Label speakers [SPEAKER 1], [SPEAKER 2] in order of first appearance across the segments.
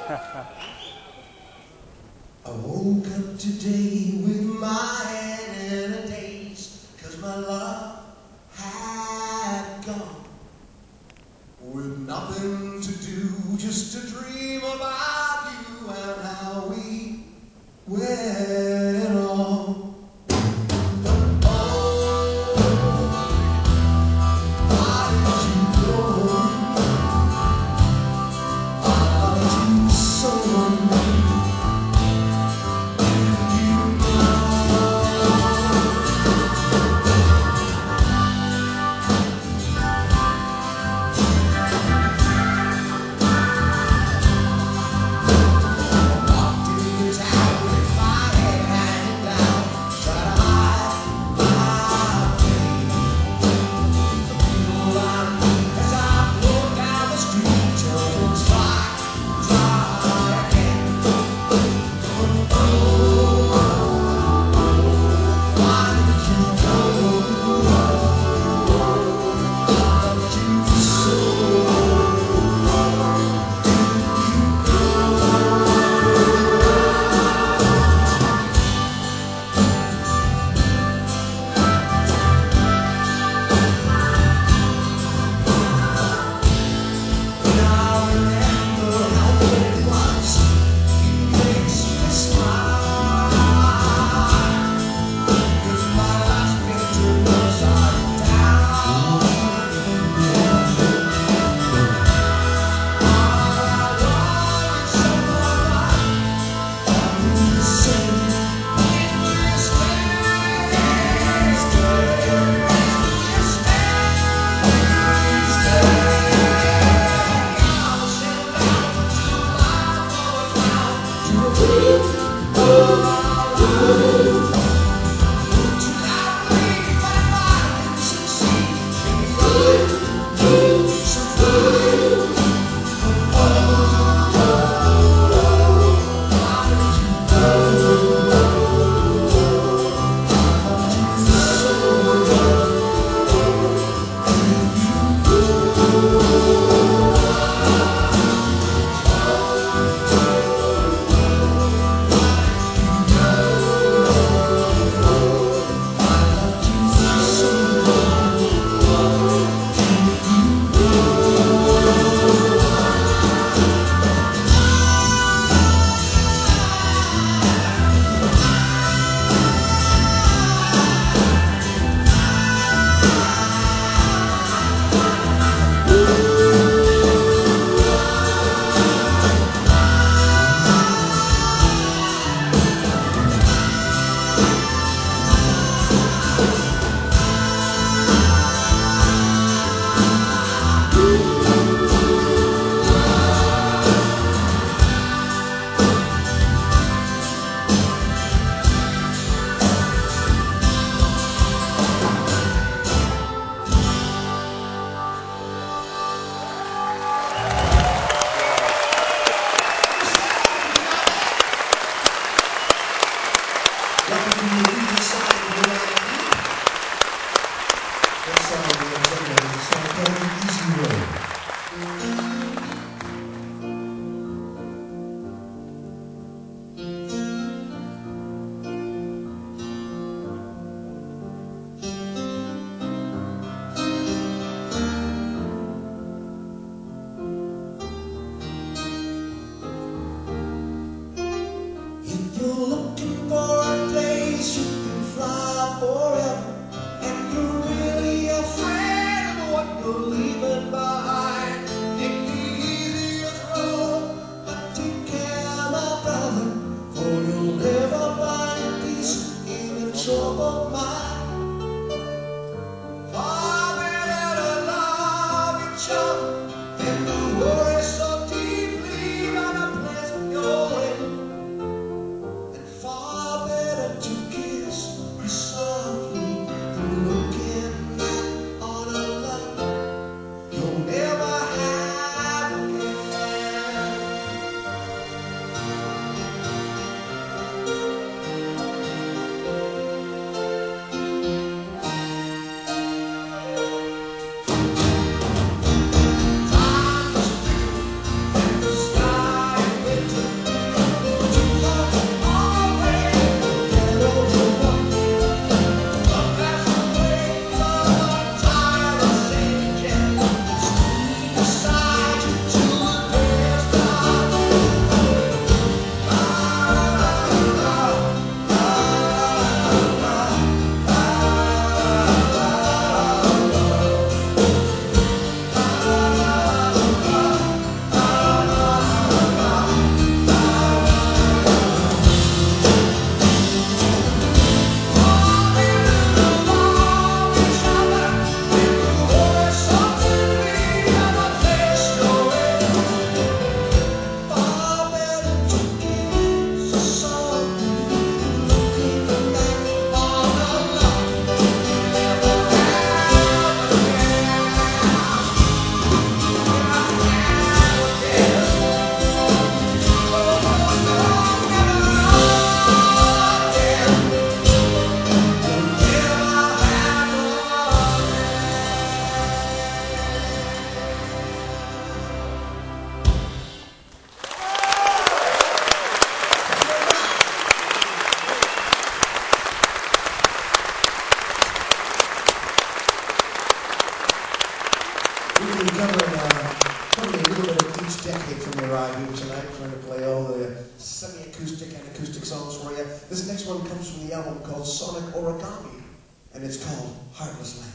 [SPEAKER 1] I woke up today with my head in a daze, 'cause my love had gone. With nothing to do, just to dream about you and how we went on. ride here tonight, trying to play all the semi-acoustic and acoustic songs for you. This next one comes from the album called Sonic Origami, and it's called Heartless Land.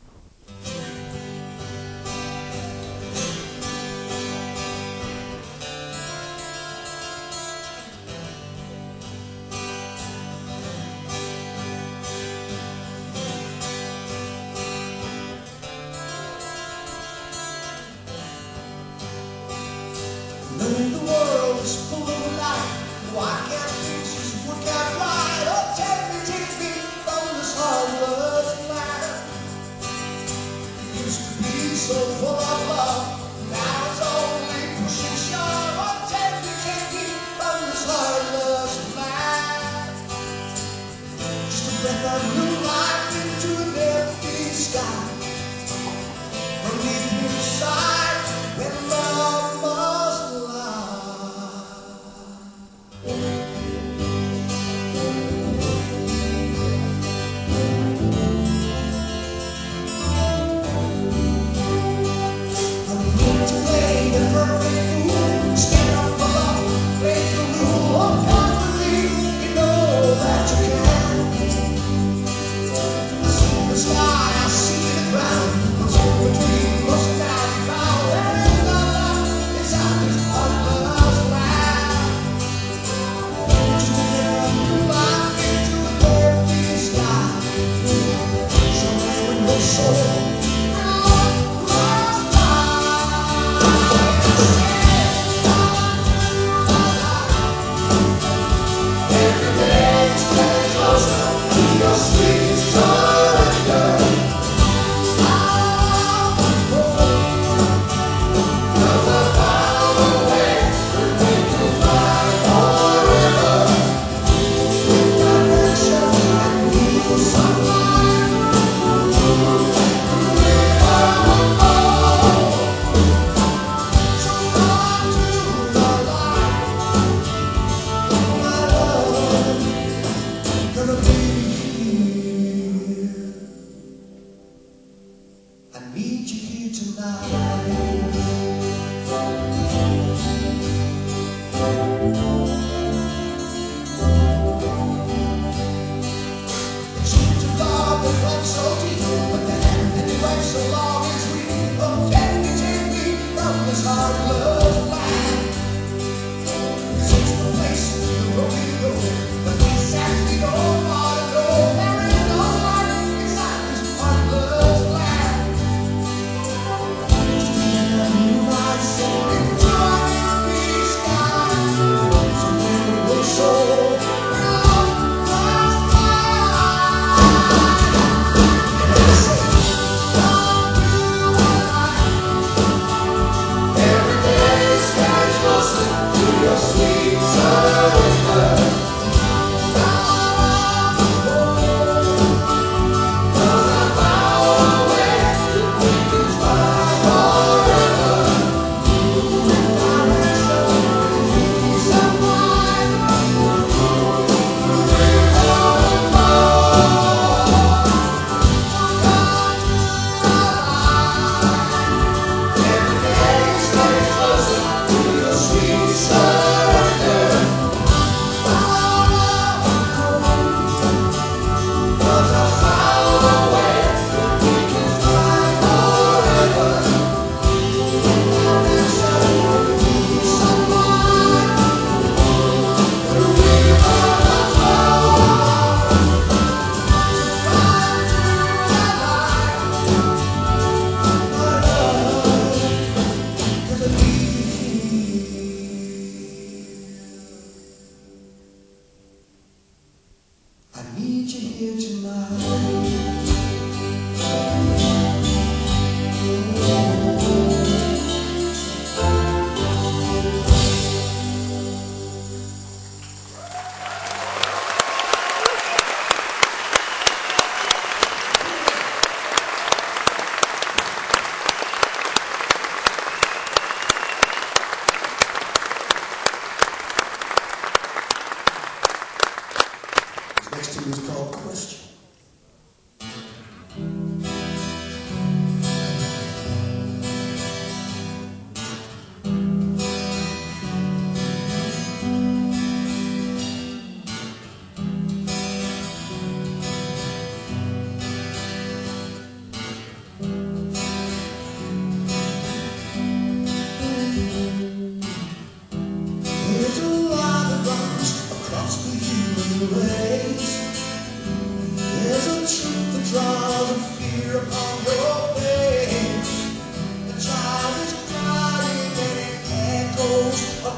[SPEAKER 1] Knowing the world is full of light, why can't things just work out right? Oh, take me from this heartless land. It used to be so full of love, now it's only push and shove. Oh, take me from this heartless land. Just a breath of blue light into an empty sky. From the inside, when love must lie.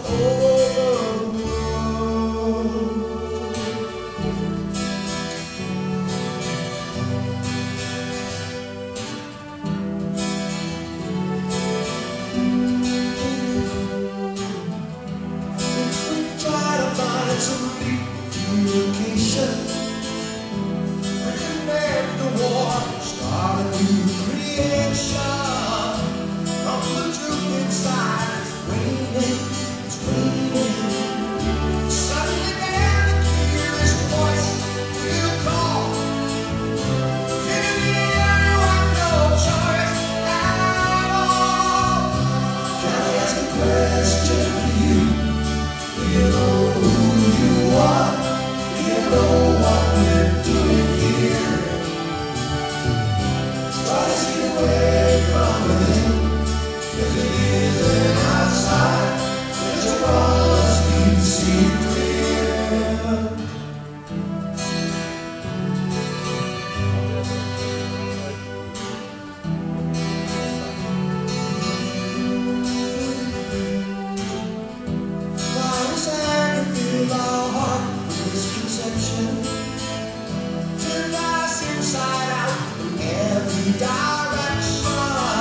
[SPEAKER 1] over the world. If we try to find some deep communication, we can end the war, start a new creation. From the truth inside, it's waiting, it's waiting. Suddenly then the clearest voice will call. In the air you have no choice at all. Can I ask a question to you? Do you know who you are? Do you know what we're doing here? Try to see the way from within. If it isn't outside, let your walls be seen clear. Virus and fill our heart with misconception. Turn us inside out in every direction.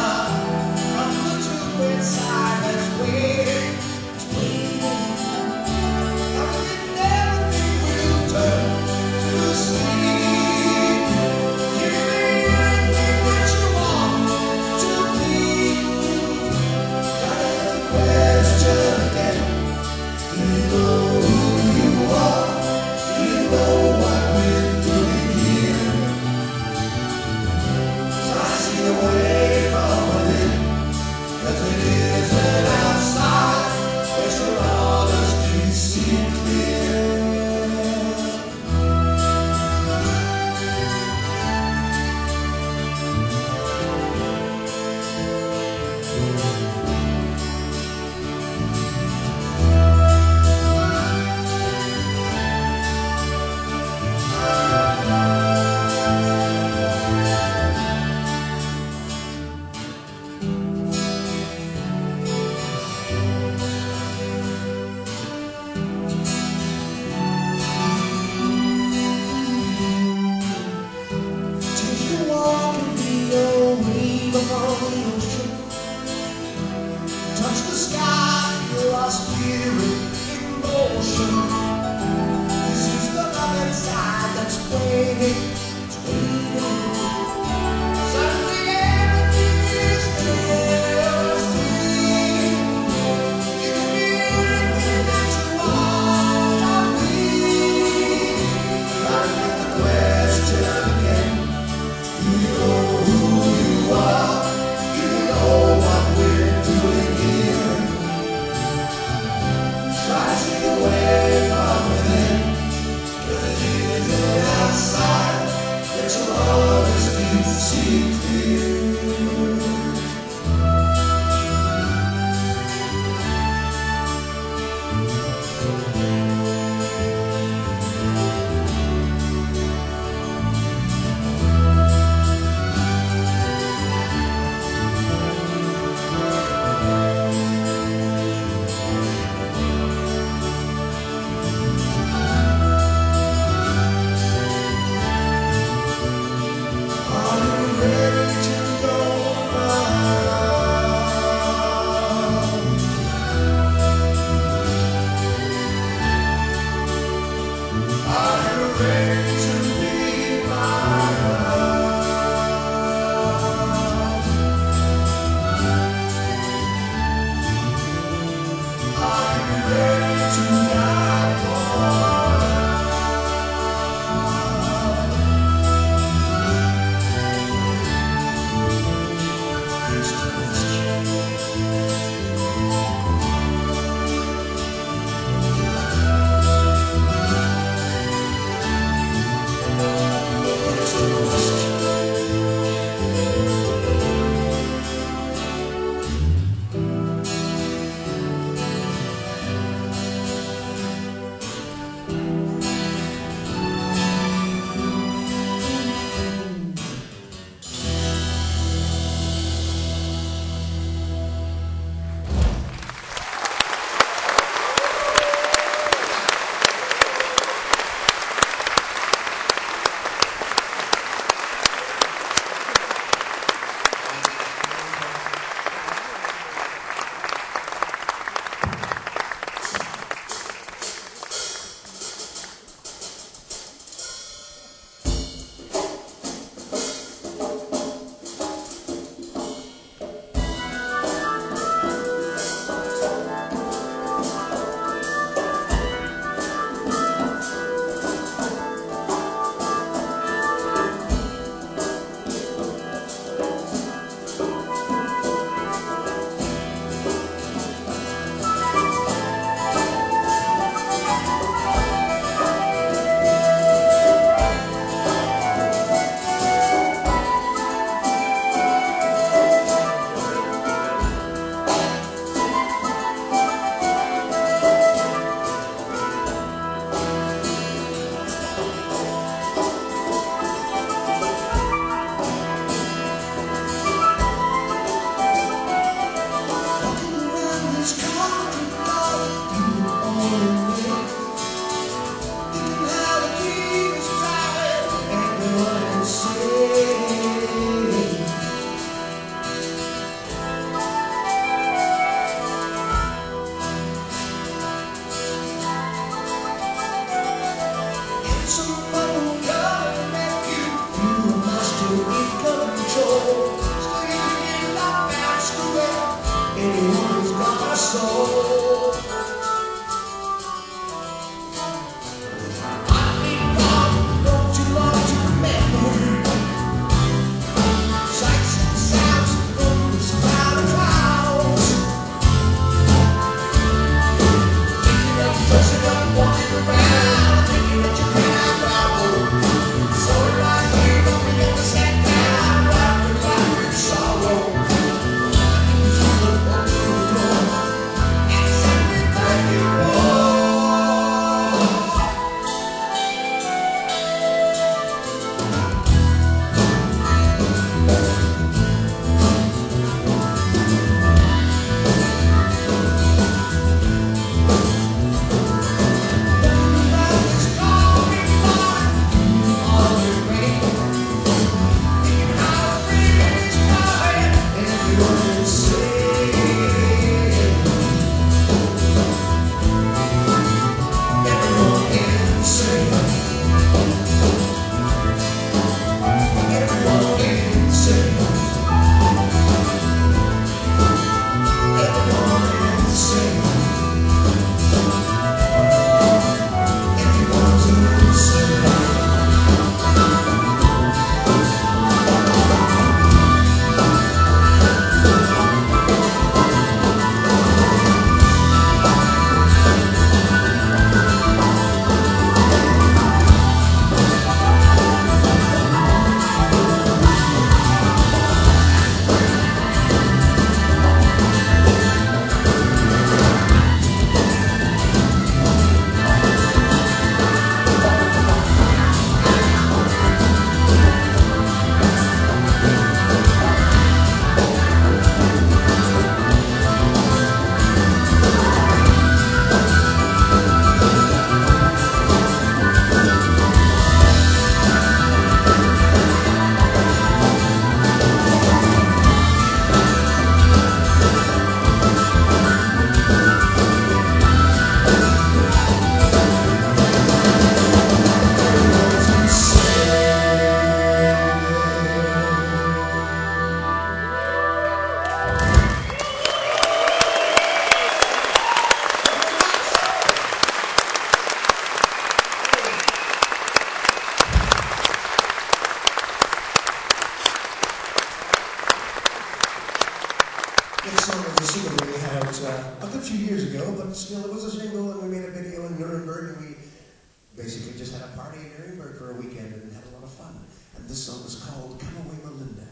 [SPEAKER 1] Inside that's waiting, it's waiting. And everything will turn to sleep. Give me anything that you want to be. Gotta have the question again. Do you know who you are? Do you know what we're doing here? Try to see the way from within. Cause it isn't outside, let your honesty see clear. Touch the sky, feel our spirit in motion. This is the love inside that's waiting, it's waiting. Suddenly everything is just free. You can be anything that you want to be. Gotta get the question again. Do you know who you are? Do you know what we're doing here? Try to see the way from within. Cause it isn't outside. Let your honesty see clear. but still it was a single, and we made a video in Nuremberg, and we basically just had a party in Nuremberg for a weekend and had a lot of fun. And this song was called Come Away Melinda.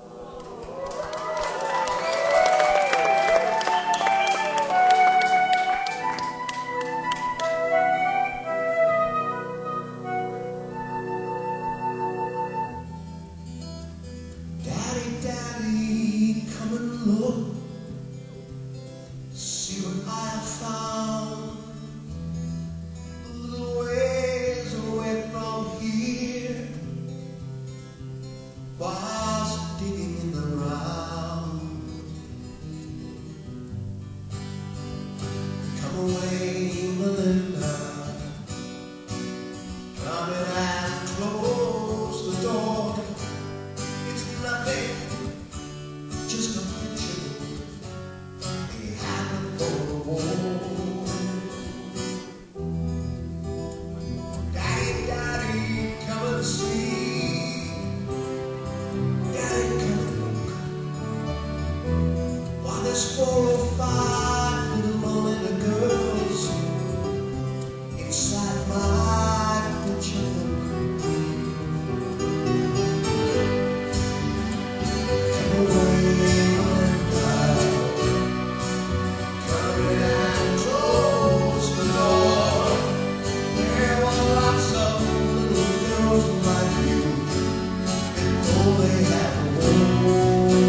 [SPEAKER 1] Daddy, Daddy, come and look, see what I have found. A little ways away from here, whilst digging in the ground. Come away, Melinda, come in and close the door. It's nothing, just a picture they happened for the war. Daddy, Daddy, come and see. Daddy, come and look. Why there's 4 or 5 little Melinda girls inside my picture book. Come away, Melinda, come in and close the door. There were lots of little girls like you, and all they had war.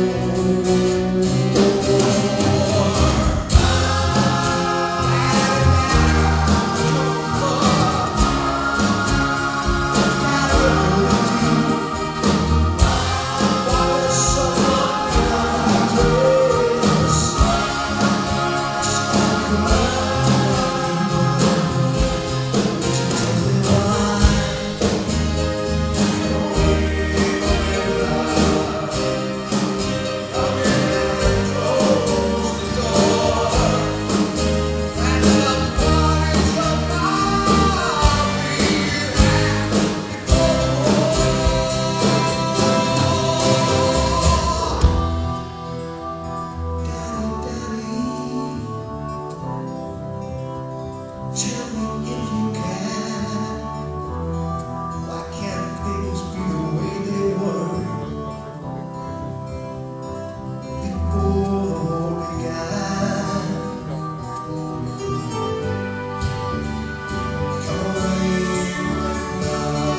[SPEAKER 1] Tell me if you can, why can't things be the way they were before the war began? Come away, Melinda,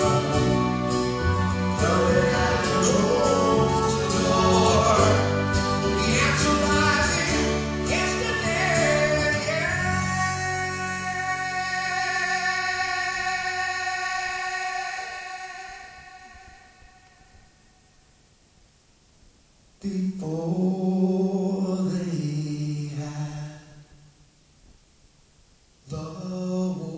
[SPEAKER 1] come in and close the door. The answer lies in yesterday, yeah. Before they had the war.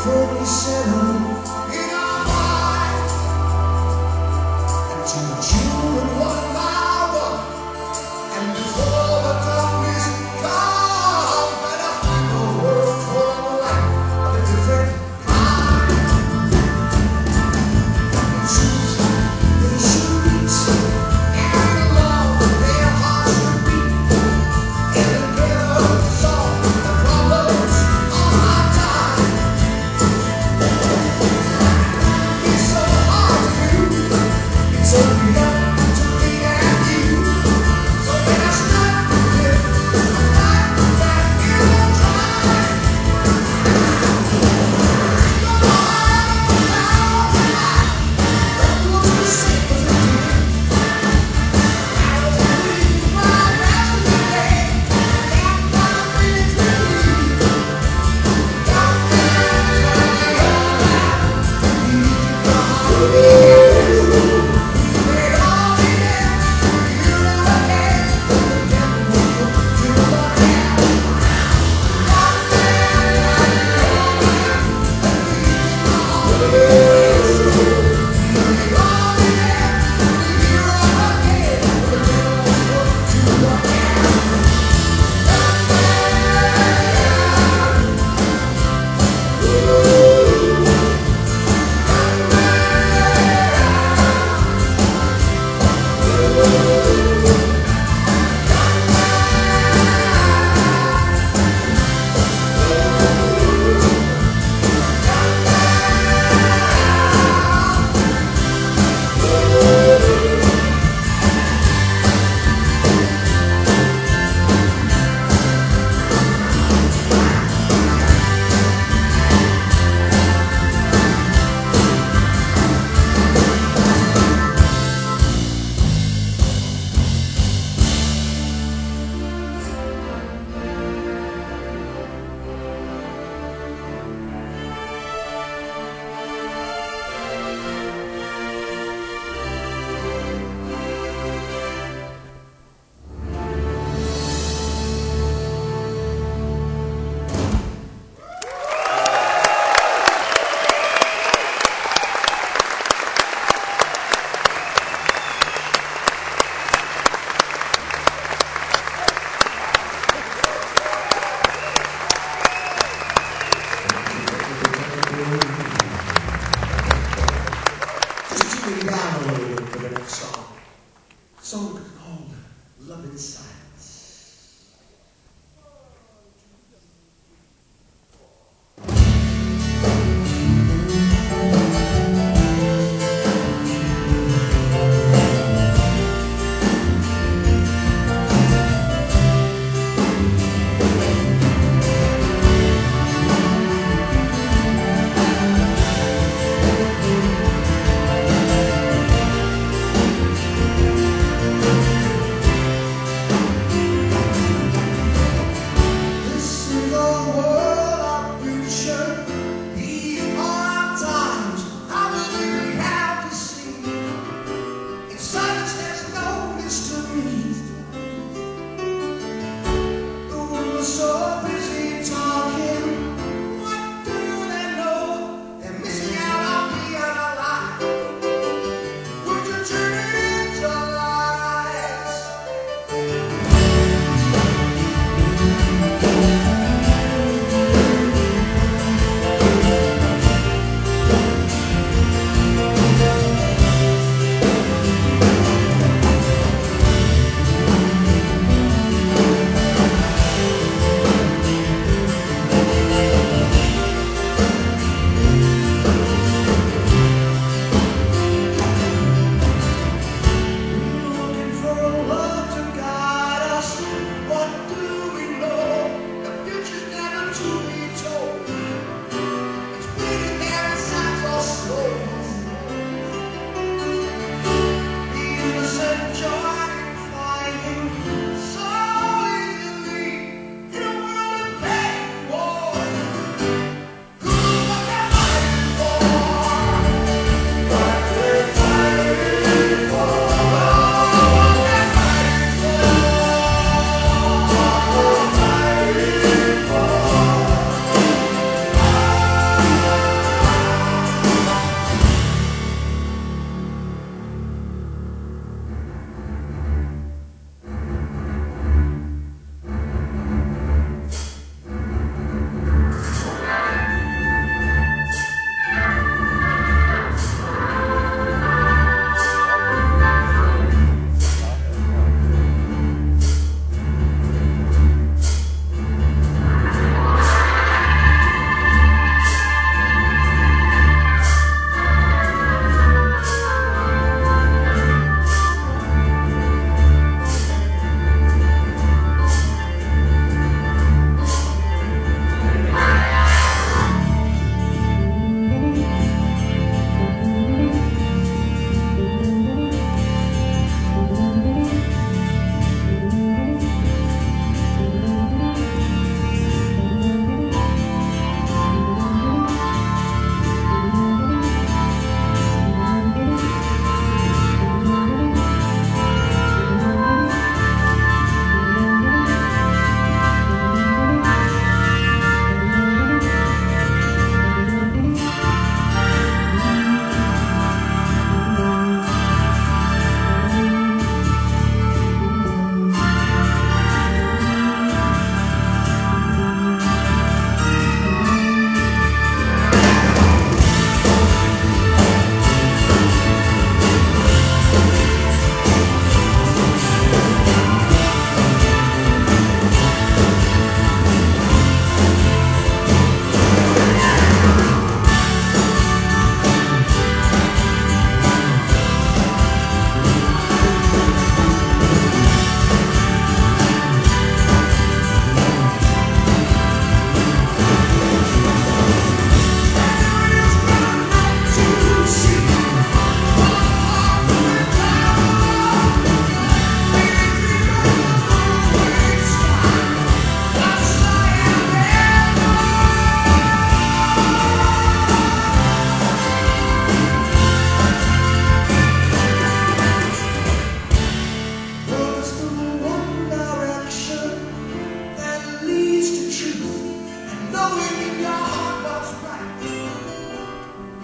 [SPEAKER 1] 37 in our life, and to the children one by one, and before the darkness comes, and I think the world for the light of a different kind. The truth they should reach, and the love their hearts should beat, and the ghetto song that follows all my time. It's so hard to do. It's only up to me and you. So there's nothing like that in the try. Come on, now, what you say was a dream. I was dreaming my last day. That my feelings relieved. Got me just tune it down a little bit for the next song. Song called Love in Silence.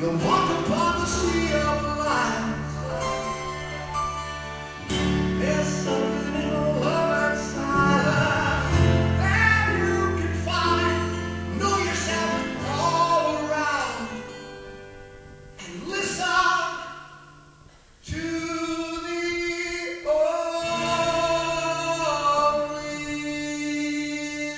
[SPEAKER 1] You'll walk upon the sea of light. There's something in a love inside that you can find. Know yourself all around and listen to the only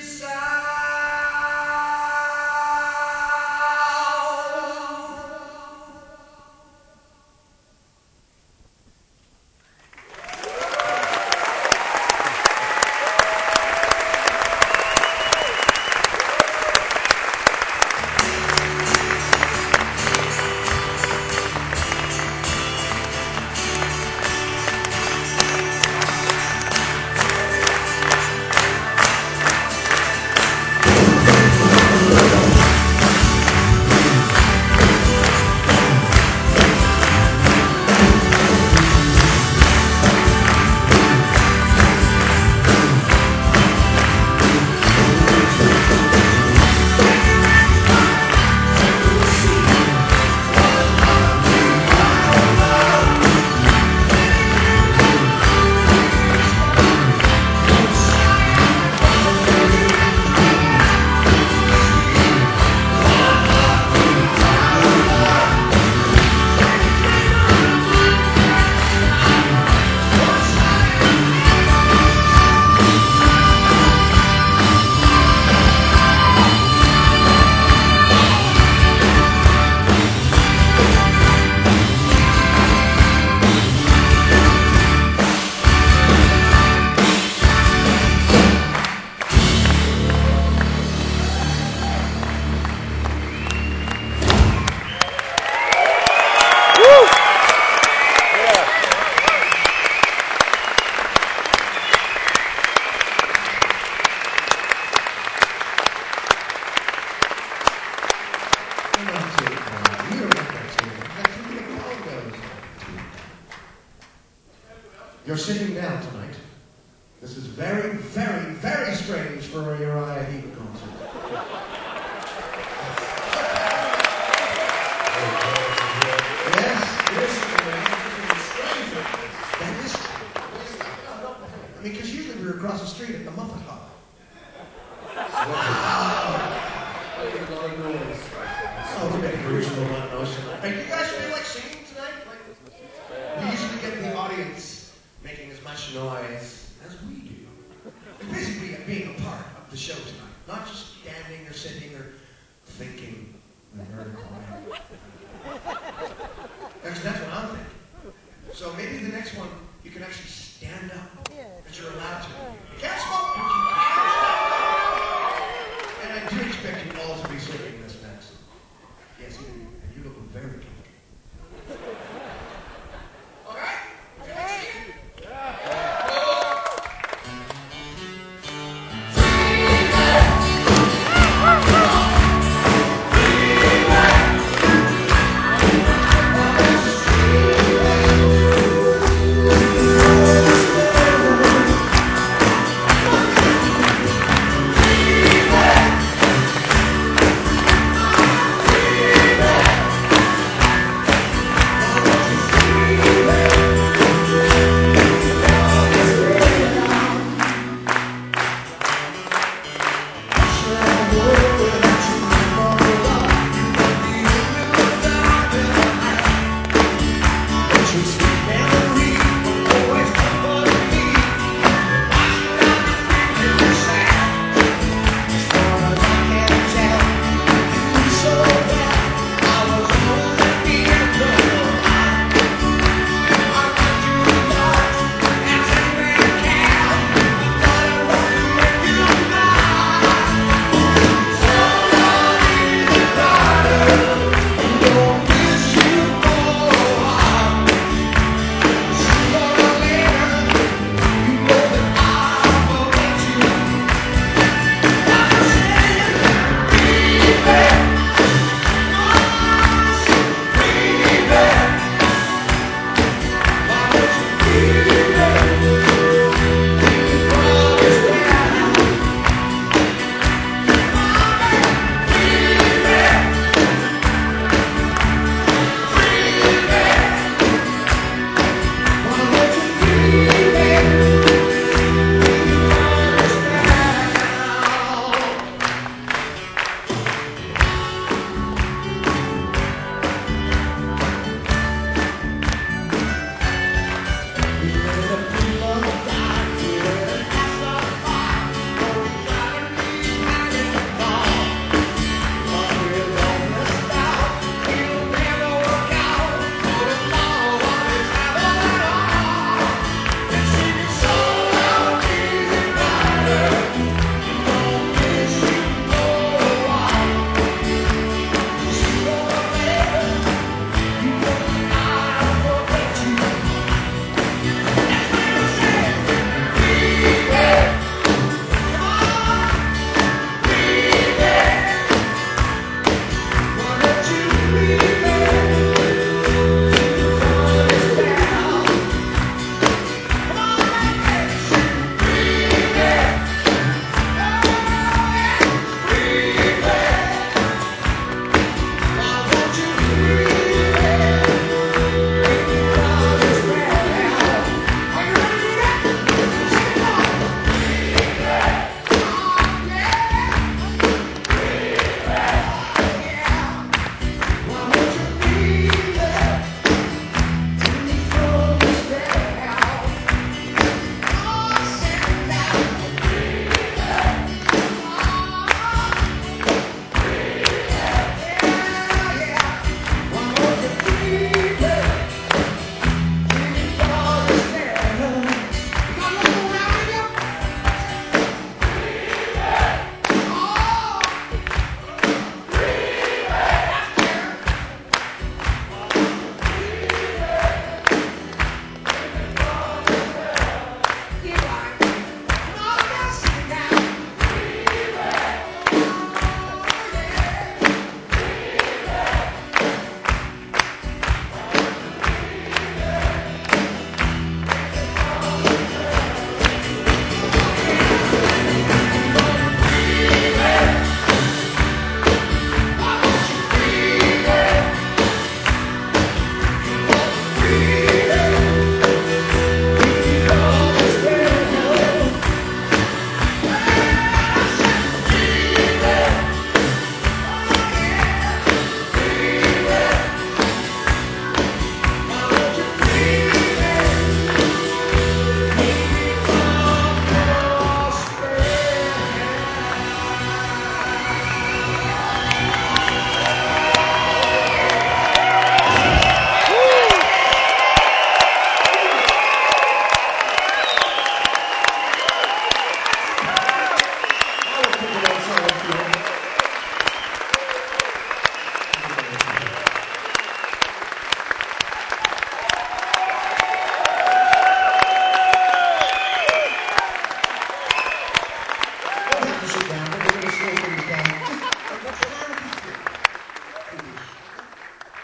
[SPEAKER 1] You're sitting down tonight. This is very, very, very strange for a Uriah Heep concert. Yes, this is strange. That is strange. I mean, because usually we were across the street at the Muffet Hop. Oh, we're making original noise tonight. Hey, you guys feel like singing tonight? We usually get the audience making as much noise as we do. It's basically being a part of the show tonight. Not just standing or sitting or thinking. Very quiet. That's what I'm thinking. So maybe the next one, you can actually stand up. Because you're allowed to. You can't smoke, but you can stand up. And I do expect you all to be singing this next. Yes, you do. And you look very comfortable. All right? Feel like singing?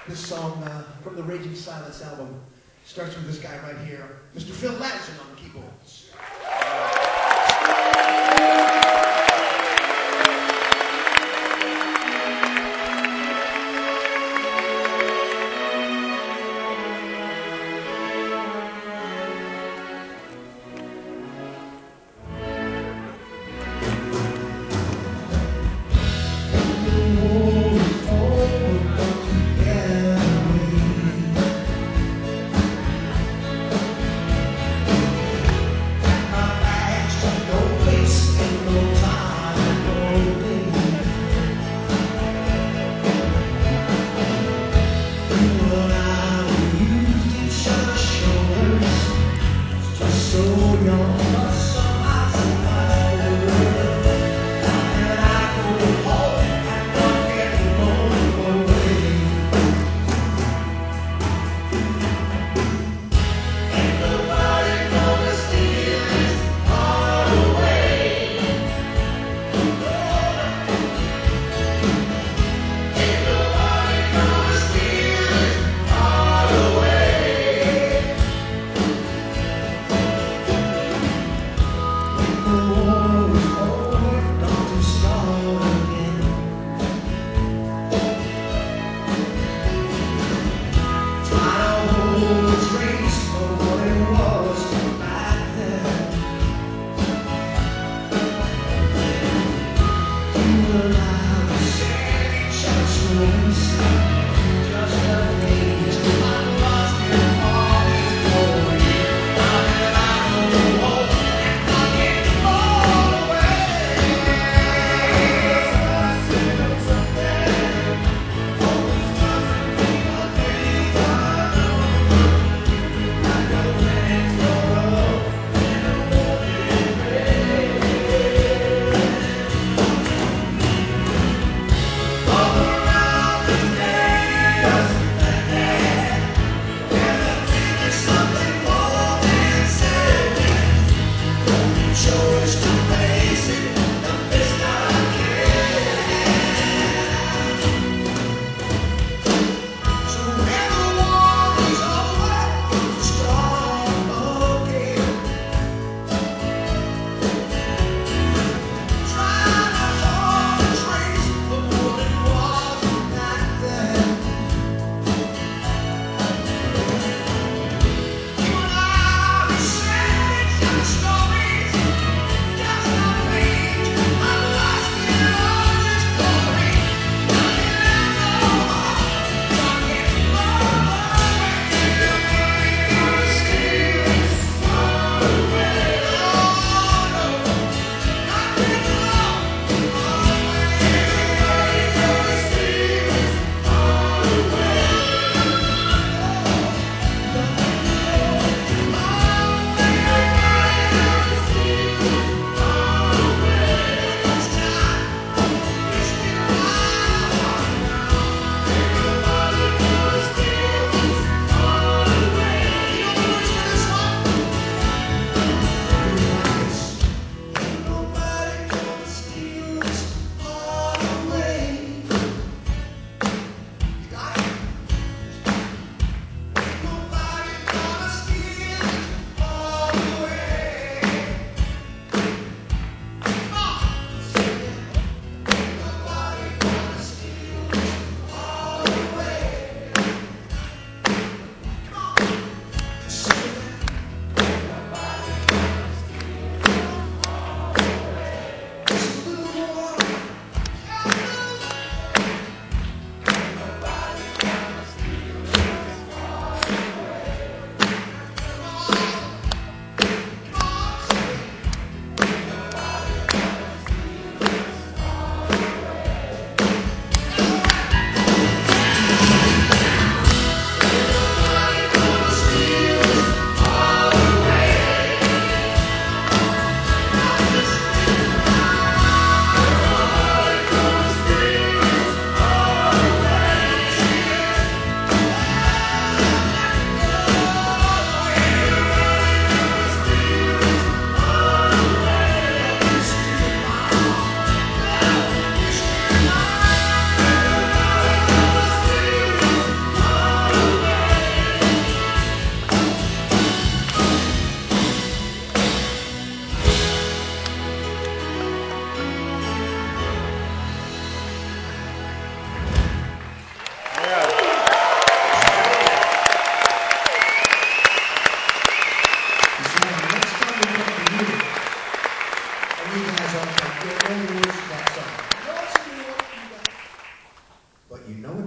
[SPEAKER 1] This song from the Raging Silence album starts with this guy right here, Mr. Phil Latterson on the keyboards.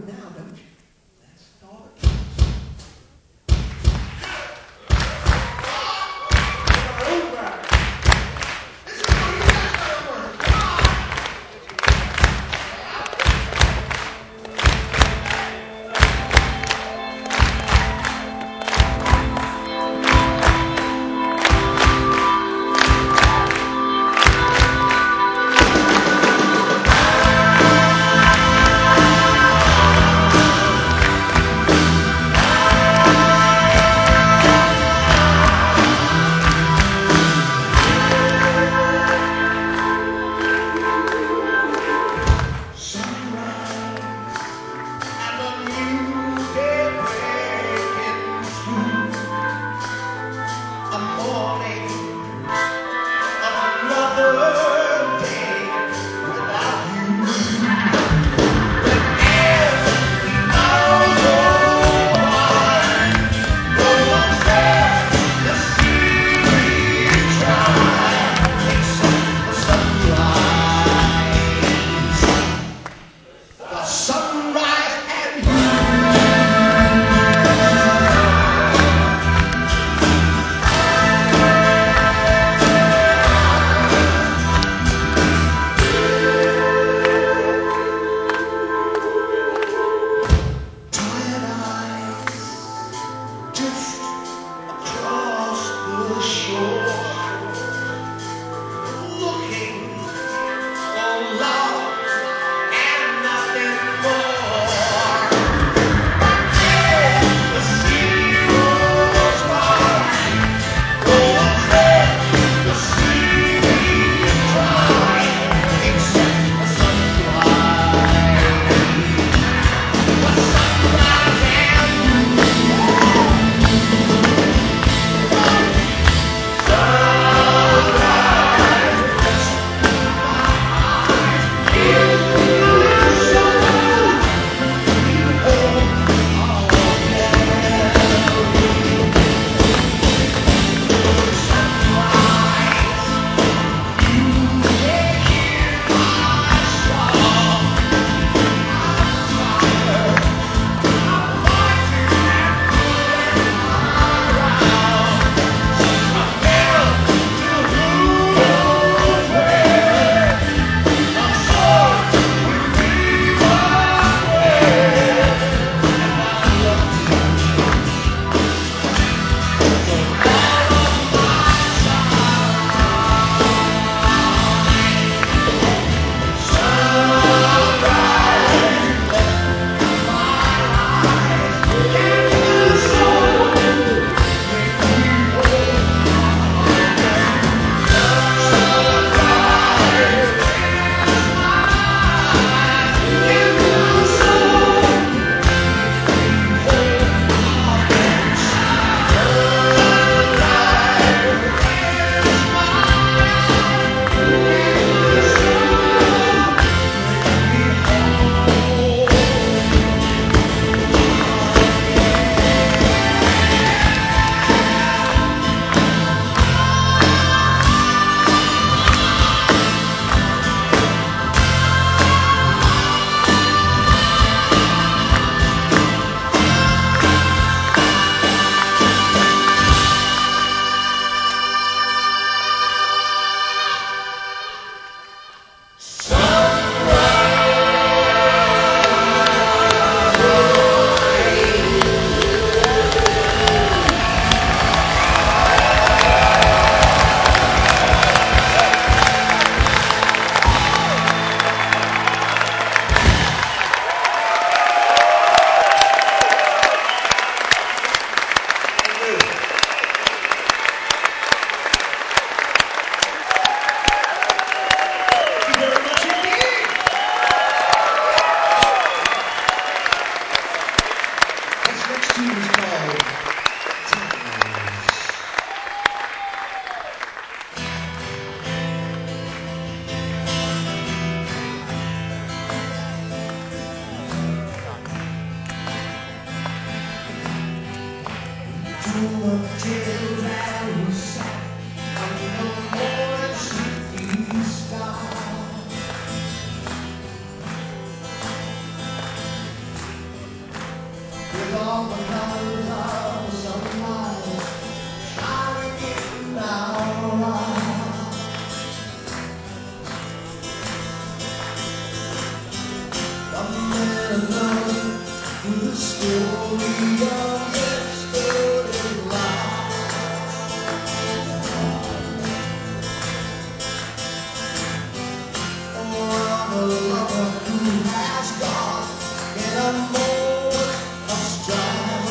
[SPEAKER 1] it now, don't you? That's all it takes. with all the colors of the sunlight shining in our eyes. One man another, the story of yesterday life. A lover who has gone in a moment of strife.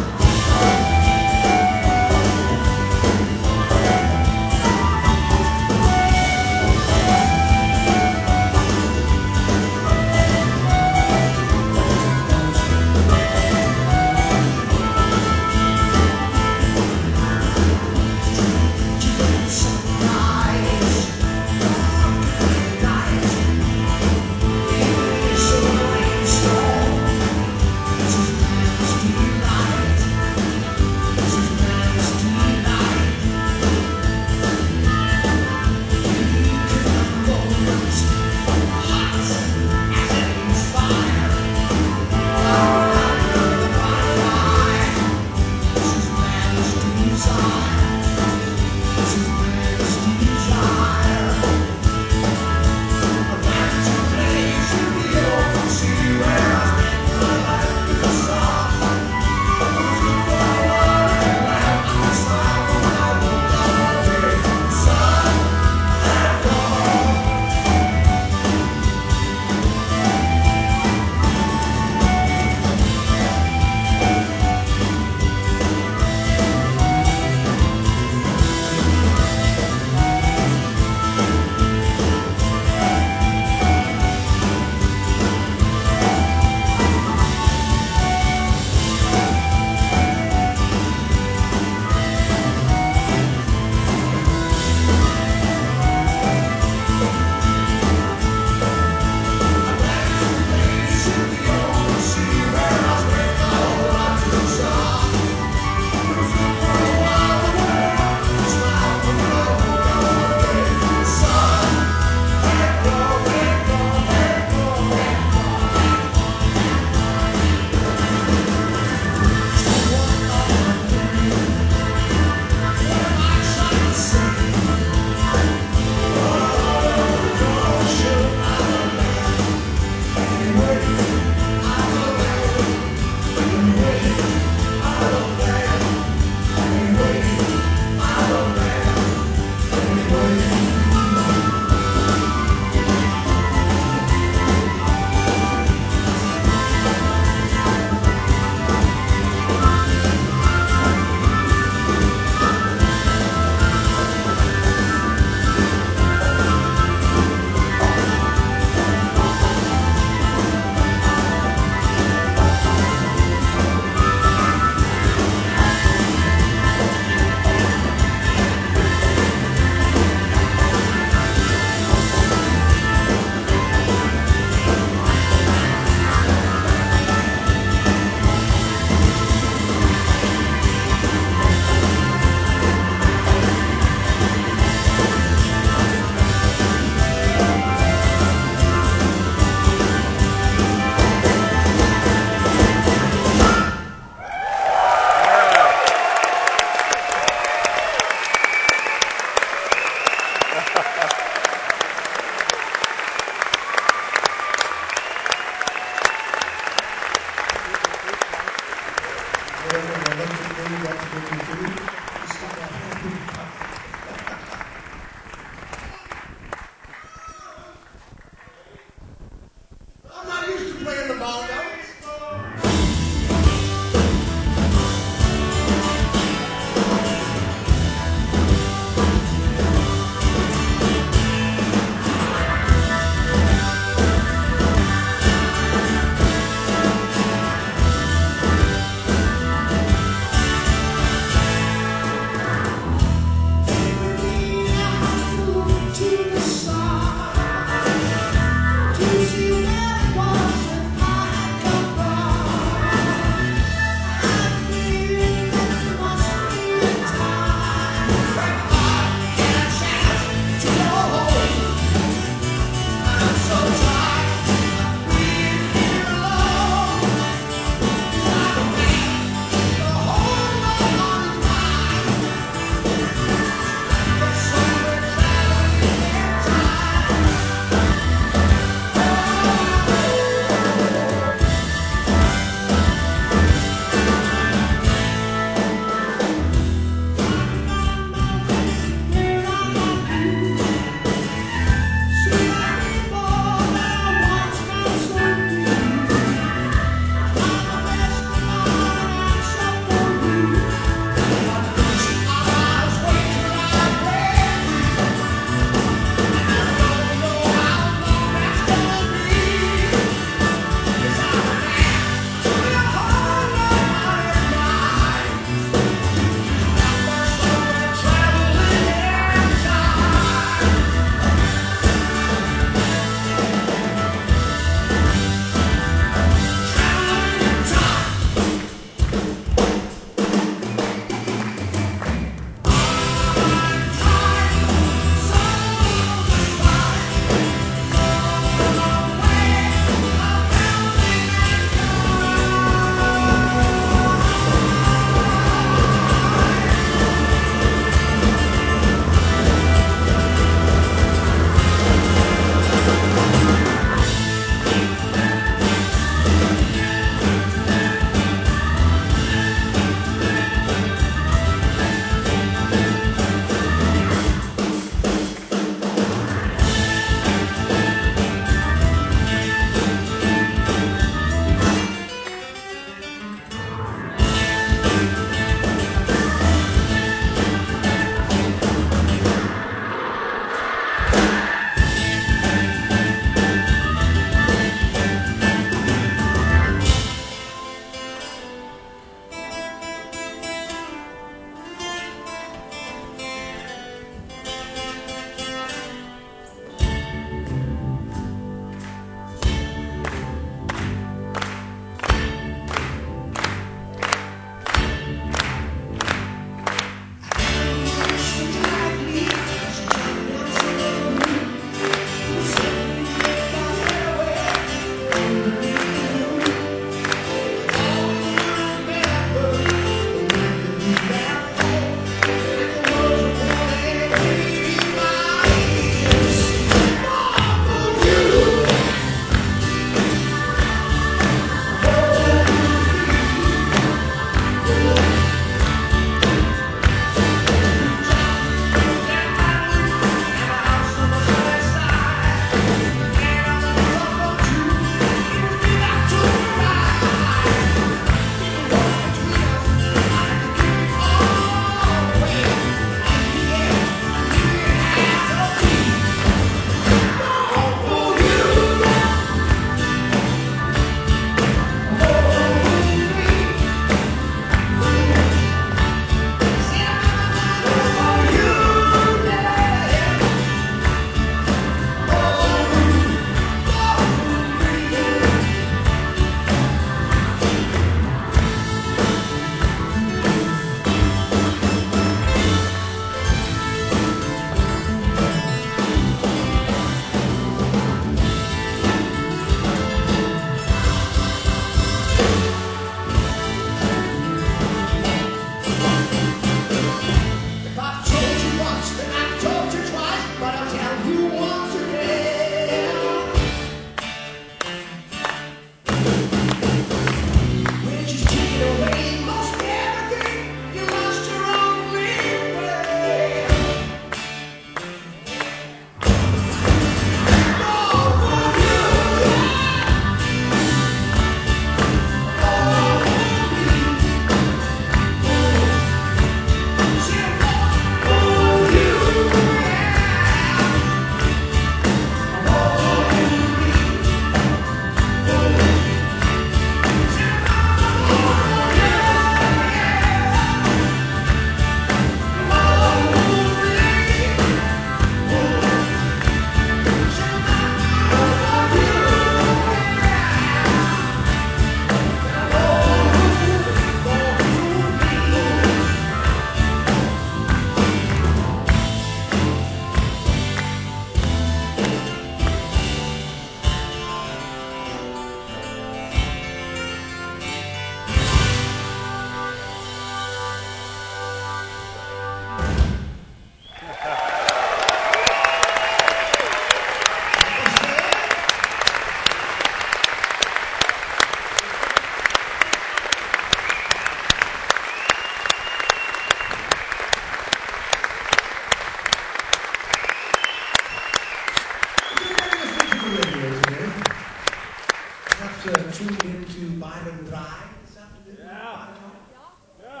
[SPEAKER 1] tuned into Byron Drive this afternoon? Yeah. Yeah.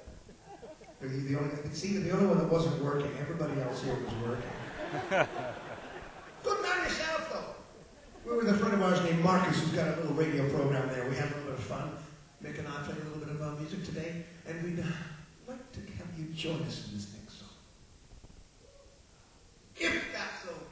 [SPEAKER 1] The only one that wasn't working. Everybody else here was working. Good man yourself, though. We were with a friend of ours named Marcus, who's got a little radio program there. We had a little bit of fun. Mick and I played a little bit of music today, and we'd like to have you join us in this next song. If that's okay.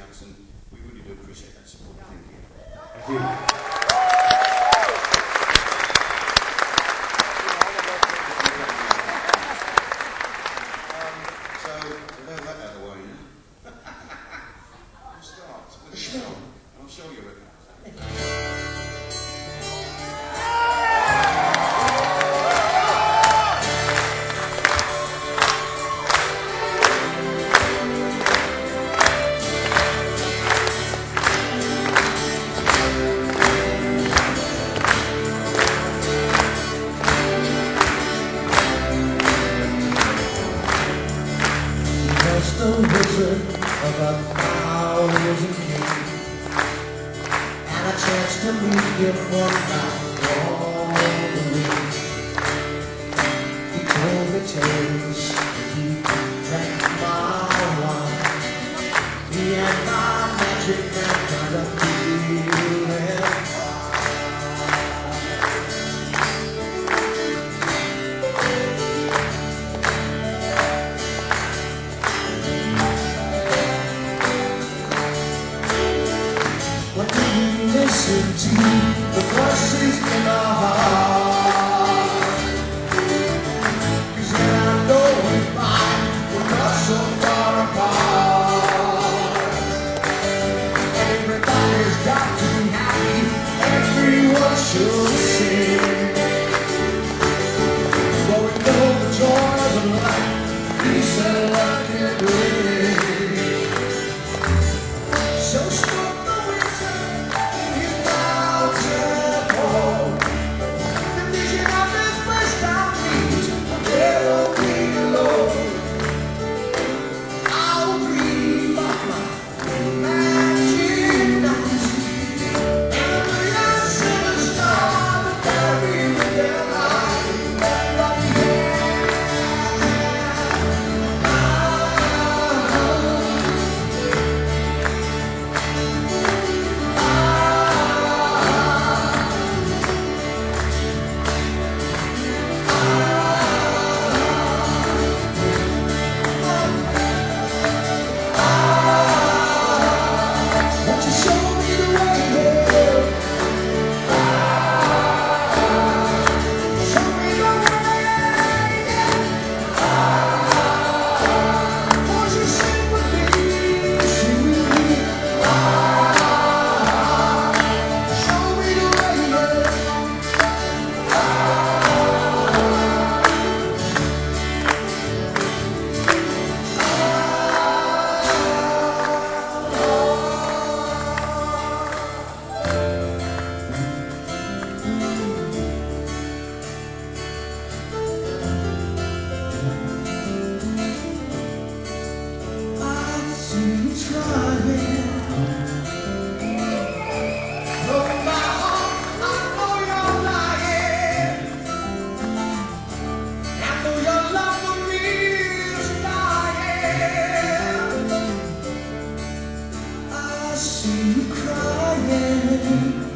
[SPEAKER 2] Jackson. We really do appreciate that support. Thank you.
[SPEAKER 1] Thank you.
[SPEAKER 2] So, with that out of the way now, we'll start with a show. I'll show you it.
[SPEAKER 1] The wizard of 1,000 kings, and a chance to meet him one night on the wing. He told me tales, he drank my wine. He and my magic man kind of feel and listen to the voices in our heart, 'cause then I know we're fine, we're not so far apart. And everybody's got to be happy, everyone should sing. For we know the joys of life, peace and love can bring. So smoke the wizard. See you crying.